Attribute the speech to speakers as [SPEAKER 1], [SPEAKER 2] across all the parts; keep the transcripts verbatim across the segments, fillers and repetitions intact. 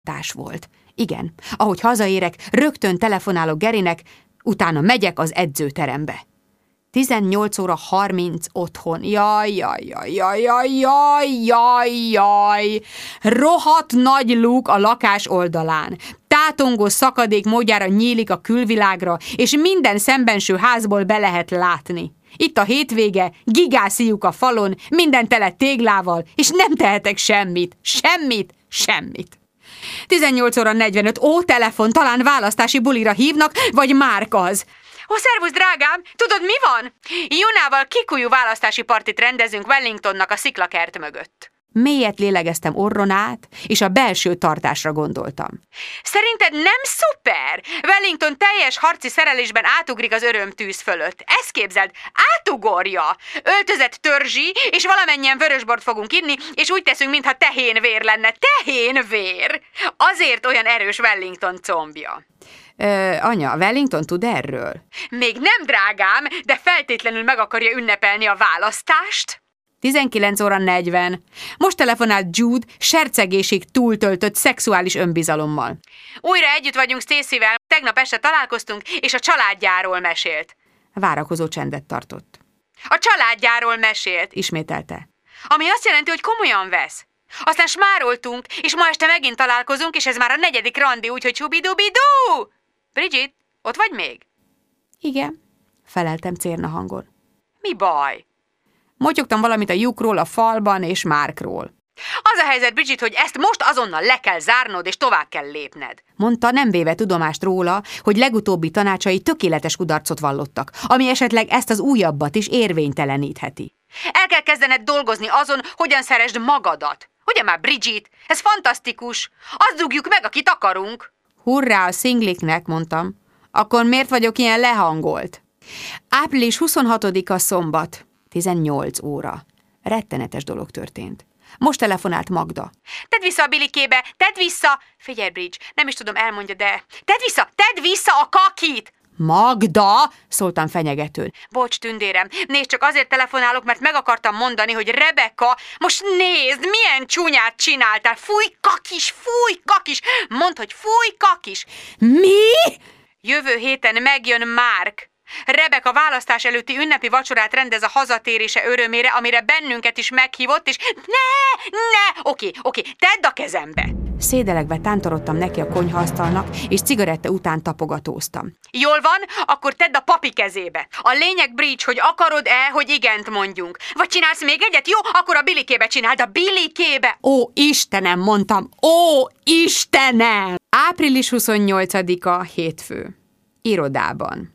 [SPEAKER 1] Tás volt. Igen, ahogy hazaérek, rögtön telefonálok Garynek, utána megyek az edzőterembe. tizennyolc óra harminc otthon. Jaj, jaj, jaj, jaj, jaj, jaj, jaj, jaj. Rohadt nagy luk a lakás oldalán. Tátongó szakadék módjára nyílik a külvilágra, és minden szembenső házból be lehet látni. Itt a hétvége, gigásziuk a falon, minden tele téglával, és nem tehetek semmit, semmit, semmit. tizennyolc óra negyvenöt, ó, telefon, talán választási bulira hívnak, vagy Márk az. Ó, szervusz, drágám! Tudod, mi van? Junával kikujú választási partit rendezünk Wellingtonnak a sziklakert mögött. Mélyet lélegeztem orron át, és a belső tartásra gondoltam. Szerinted nem szuper? Wellington teljes harci szerelésben átugrik az örömtűz fölött. Ezt képzeld, átugorja! Öltözett törzsi, és valamennyien vörösbort fogunk inni, és úgy teszünk, mintha tehénvér lenne. Tehénvér! Azért olyan erős Wellington combja. Ö, anya, Wellington tud erről? Még nem, drágám, de feltétlenül meg akarja ünnepelni a választást. tizenkilenc óra negyven. Most telefonált Jude sercegésig túltöltött szexuális önbizalommal. Újra együtt vagyunk Stacyvel, tegnap este találkoztunk, és a családjáról mesélt. Várakozó csendet tartott. A családjáról mesélt, ismételte. Ami azt jelenti, hogy komolyan vesz. Aztán smároltunk, és ma este megint találkozunk, és ez már a negyedik randi, úgyhogy csubidubidu! Bridget, ott vagy még? Igen, feleltem cérna hangon. Mi baj? Motyogtam valamit a lyukról, a falban és Márkról. Az a helyzet, Bridget, hogy ezt most azonnal le kell zárnod, és tovább kell lépned. Mondta, nem véve tudomást róla, hogy legutóbbi tanácsai tökéletes kudarcot vallottak, ami esetleg ezt az újabbat is érvénytelenítheti. El kell kezdened dolgozni azon, hogyan szeresd magadat. Ugye már, Bridget? Ez fantasztikus. Azt dugjuk meg, akit akarunk. Hurrá a szingliknek, mondtam. Akkor miért vagyok ilyen lehangolt? április huszonhatodika szombat. tizennyolc óra. Rettenetes dolog történt. Most telefonált Magda. Tedd vissza a bilikébe, tedd vissza! Figyelj, Bridge, nem is tudom, elmondja, de... Tedd vissza, tedd vissza a kakit! Magda! Szóltam fenyegetőn. Bocs, tündérem, nézd, csak azért telefonálok, mert meg akartam mondani, hogy Rebecca, most nézd, milyen csúnyát csináltál! Fúj, kakis, fúj, kakis! Mondd, hogy fúj, kakis! Mi? Jövő héten megjön Márk. Rebecca választás előtti ünnepi vacsorát rendez a hazatérése örömére, amire bennünket is meghívott, és ne, ne, oké, oké, tedd a kezembe! Szédelegve tántorodtam neki a konyhaasztalnak, és cigaretta után tapogatóztam. Jól van, akkor tedd a papi kezébe. A lényeg, Bridge, hogy akarod-e, hogy igent mondjunk. Vagy csinálsz még egyet? Jó, akkor a bilikébe csináld, a bilikébe! Ó, Istenem, mondtam, ó, Istenem! április huszonnyolcadika, hétfő. Irodában.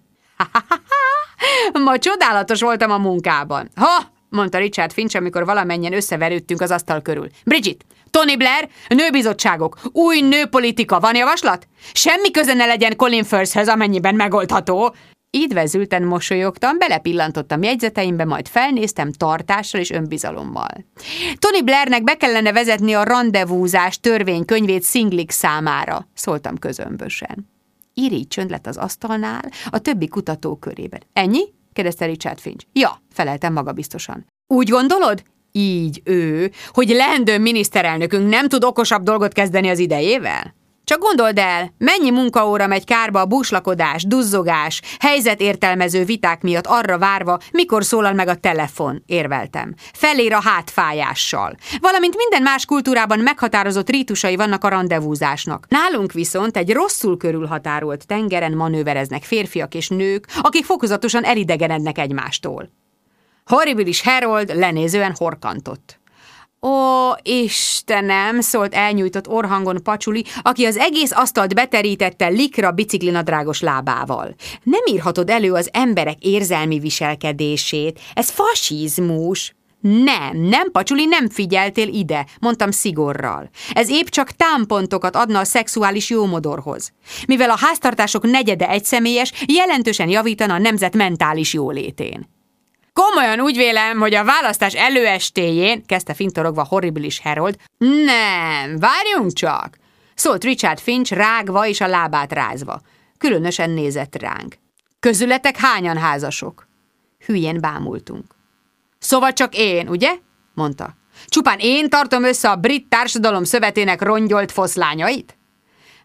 [SPEAKER 1] Ma csodálatos voltam a munkában. Ha, mondta Richard Finch, amikor valamennyien összeverődtünk az asztal körül. Bridget, Tony Blair, nőbizottságok, új nőpolitika, van javaslat? Semmi köze ne legyen Colin Firthhöz, amennyiben megoldható. Ídvezülten mosolyogtam, belepillantottam jegyzeteimbe, majd felnéztem tartással és önbizalommal. Tony Blairnek be kellene vezetni a randevúzás törvénykönyvét szinglik számára, szóltam közömbösen. Irigy csönd lett az asztalnál, a többi kutató körében. Ennyi? Kérdezte Richard Finch. Ja, feleltem magabiztosan. Úgy gondolod? Így ő, hogy leendő miniszterelnökünk nem tud okosabb dolgot kezdeni az idejével? Csak gondold el, mennyi munkaóra megy kárba a búslakodás, duzzogás, helyzetértelmező viták miatt arra várva, mikor szólal meg a telefon, érveltem. Felér a hátfájással. Valamint minden más kultúrában meghatározott rítusai vannak a randevúzásnak. Nálunk viszont egy rosszul körülhatárolt tengeren manővereznek férfiak és nők, akik fokozatosan elidegenednek egymástól. Horribilis Harold lenézően horkantott. Ó, Istenem, szólt elnyújtott orrhangon Pacsuli, aki az egész asztalt beterítette likra biciklinadrágos lábával. Nem írhatod elő az emberek érzelmi viselkedését, ez fasizmus. Nem, nem, Pacsuli, nem figyeltél ide, mondtam szigorral. Ez épp csak támpontokat adna a szexuális jómodorhoz. Mivel a háztartások negyede egyszemélyes, jelentősen javítana a nemzet mentális jólétén. Komolyan úgy vélem, hogy a választás előestéjén, kezdte fintorogva Horribilis Harold, nem, várjunk csak, szólt Richard Finch rágva és a lábát rázva. Különösen nézett ránk. Közületek hányan házasok? Hülyén bámultunk. Szóval csak én, ugye? Mondta. Csupán én tartom össze a brit társadalom szövetének rongyolt foszlányait?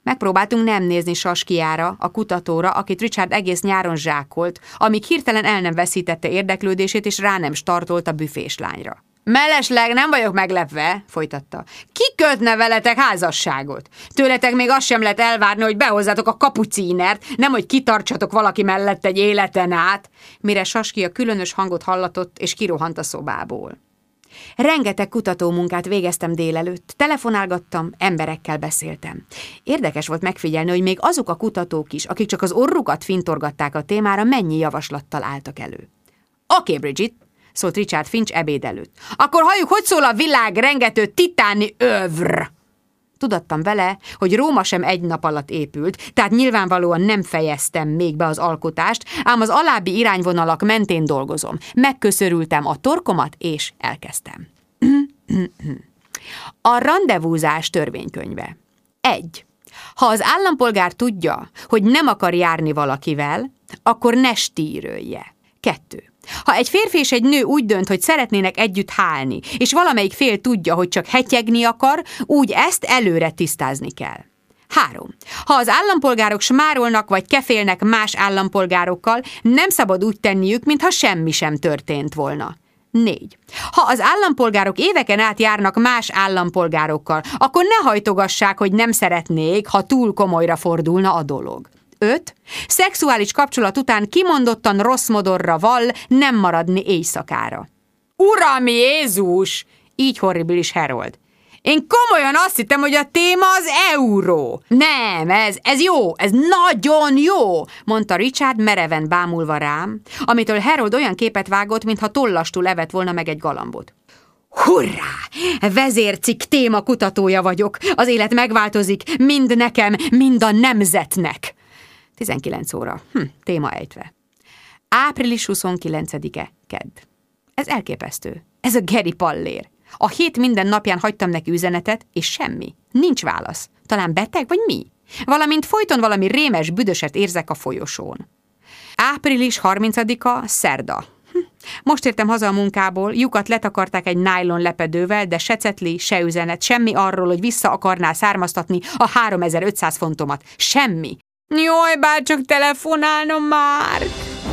[SPEAKER 1] Megpróbáltunk nem nézni Saskiára, a kutatóra, akit Richard egész nyáron zsákolt, amíg hirtelen el nem veszítette érdeklődését, és rá nem startolt a büfés lányra. Mellesleg nem vagyok meglepve, folytatta. Ki kötne veletek házasságot? Tőletek még azt sem lehet elvárni, hogy behozzátok a kapucínert, nem hogy kitartsatok valaki mellett egy életen át, mire Saskia különös hangot hallatott, és kirohant a szobából. Rengeteg kutatómunkát végeztem délelőtt, telefonálgattam, emberekkel beszéltem. Érdekes volt megfigyelni, hogy még azok a kutatók is, akik csak az orrukat fintorgatták a témára, mennyi javaslattal álltak elő. Oké, Bridget, szólt Richard Finch ebéd előtt. Akkor halljuk, hogy szól a világ rengető titáni övr. Tudattam vele, hogy Róma sem egy nap alatt épült, tehát nyilvánvalóan nem fejeztem még be az alkotást, ám az alábbi irányvonalak mentén dolgozom. Megköszörültem a torkomat, és elkezdtem. A randevúzás törvénykönyve. egy. Ha az állampolgár tudja, hogy nem akar járni valakivel, akkor ne stírölje. kettő. Ha egy férfi és egy nő úgy dönt, hogy szeretnének együtt hálni, és valamelyik fél tudja, hogy csak hetyegni akar, úgy ezt előre tisztázni kell. három. Ha az állampolgárok smárolnak vagy kefélnek más állampolgárokkal, nem szabad úgy tenniük, mintha semmi sem történt volna. négy. Ha az állampolgárok éveken át járnak más állampolgárokkal, akkor ne hajtogassák, hogy nem szeretnék, ha túl komolyra fordulna a dolog. öt. Szexuális kapcsolat után kimondottan rossz modorra vall nem maradni éjszakára. Uram Jézus! Így horribilis Harold. Én komolyan azt hittem, hogy a téma az euró. Nem, ez, ez jó, ez nagyon jó, mondta Richard mereven bámulva rám, amitől Harold olyan képet vágott, mintha tollastól evett volna meg egy galambot. Hurrá! Vezércikk téma kutatója vagyok. Az élet megváltozik, mind nekem, mind a nemzetnek. tizenkilenc óra. Hm, téma ejtve. április huszonkilencedike, kedd. Ez elképesztő. Ez a Geri pallér. A hét minden napján hagytam neki üzenetet, és semmi. Nincs válasz. Talán beteg, vagy mi? Valamint folyton valami rémes büdöset érzek a folyosón. április harmincadika, szerda. Hm. Most értem haza a munkából, lyukat letakarták egy nájlon lepedővel, de se cetli, se üzenet, semmi arról, hogy vissza akarná származtatni a háromezer-ötszáz fontomat. Semmi. Jaj, bárcsak telefonálnom már!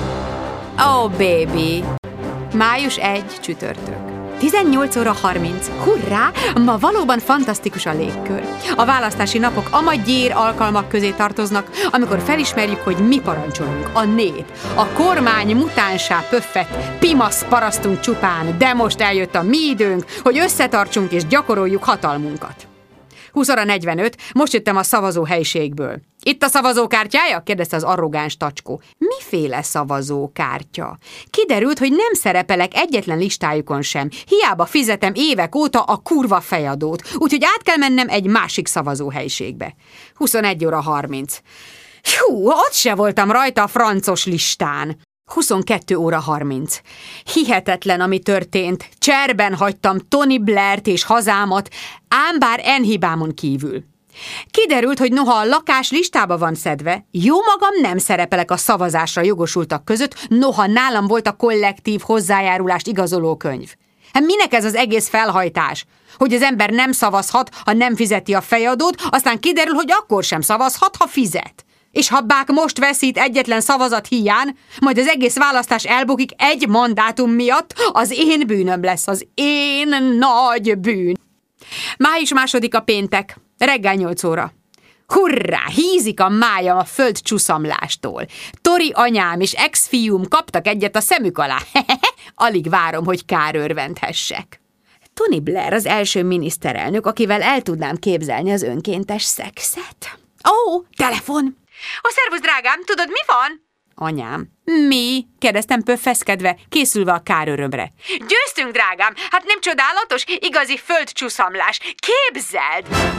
[SPEAKER 1] Oh, baby! május elseje, csütörtök. tizennyolc óra harminc. Hurrá! Ma valóban fantasztikus a légkör. A választási napok ama gyér alkalmak közé tartoznak, amikor felismerjük, hogy mi parancsolunk, a nép. A kormány mutánsá pöffett, pimasz parasztunk csupán, de most eljött a mi időnk, hogy összetartsunk és gyakoroljuk hatalmunkat. húsz óra negyvenöt, most jöttem a szavazóhelyiségből. Itt a szavazókártyája? Kérdezte az arrogáns tacskó. Miféle szavazókártya? Kiderült, hogy nem szerepelek egyetlen listájukon sem. Hiába fizetem évek óta a kurva fejadót, úgyhogy át kell mennem egy másik szavazóhelyiségbe. huszonegy óra harminc. Hú, ott se voltam rajta a francos listán. huszonkettő óra harminc. Hihetetlen, ami történt. Cserben hagytam Tony Blairt és hazámat, ám bár en hibámon kívül. Kiderült, hogy noha a lakás listába van szedve, jó magam nem szerepelek a szavazásra jogosultak között, noha nálam volt a kollektív hozzájárulást igazoló könyv. Hát minek ez az egész felhajtás? Hogy az ember nem szavazhat, ha nem fizeti a fejadót, aztán kiderül, hogy akkor sem szavazhat, ha fizet. És ha Bák most veszít egyetlen szavazat hiány, majd az egész választás elbukik egy mandátum miatt, az én bűnöm lesz, az én nagy bűn. május másodika, péntek, reggel nyolc óra. Hurrá, hízik a májam a földcsúszamlástól. Tori anyám és ex-fiúm kaptak egyet a szemük alá. Alig várom, hogy kárőrvendhessek. Tony Blair az első miniszterelnök, akivel el tudnám képzelni az önkéntes szexet. Ó, oh, telefon! Ó, szervusz, drágám, tudod, mi van? Anyám. Mi? Kérdeztem pöffeszkedve, készülve a kárörömre. Győztünk, drágám! Hát nem csodálatos? Igazi földcsúszamlás. Képzeld!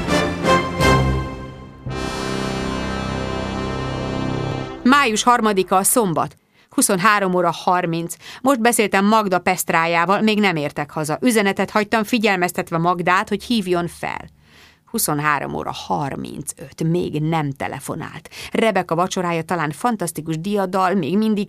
[SPEAKER 1] május harmadika, a szombat. huszonhárom óra harminc. Most beszéltem Magda Pesztrájával, még nem értek haza. Üzenetet hagytam figyelmeztetve Magdát, hogy hívjon fel. huszonhárom óra harmincöt, még nem telefonált. Rebeka vacsorája talán fantasztikus diadal, még mindig